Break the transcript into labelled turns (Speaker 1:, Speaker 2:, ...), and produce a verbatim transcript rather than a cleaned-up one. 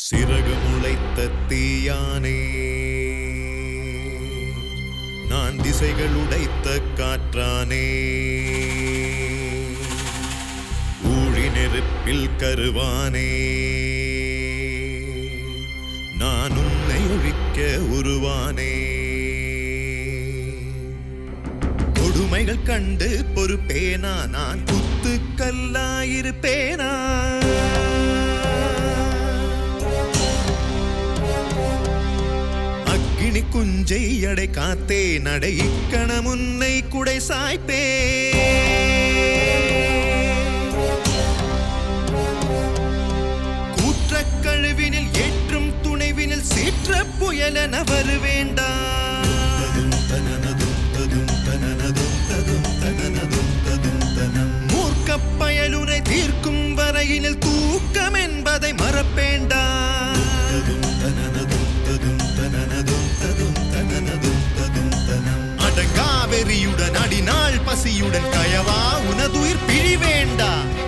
Speaker 1: சிறகு முளைத்த தீயானே, நான் திசைகள் உடைத்த காற்றானே, ஊழி நெருப்பில் கருவானே, நான் உன்னை ஒழிக்க உருவானே. கொடுமைகள் கண்டு பொறுப்பேனா, நான் குத்து கல்லாயிருப்பேனா? அக்கினி குஞ்சை அடை காத்தே நடை இக்கணம் உன்னை குடை சாய்ப்பே. கூற்றக் கழுவினில் ஏற்றும் துணைவினில் சீற்ற புயலென வருவேண்டா. மூர்க்கப் பயலுரை தீர்க்கும் வரையினில் தூக்கம் என்பதை மறப்பேண்டா. அடங்காவெறியுடன் அடிநாள் பசியுடன் கயவா உனதுயிர் பிழிவேண்டா.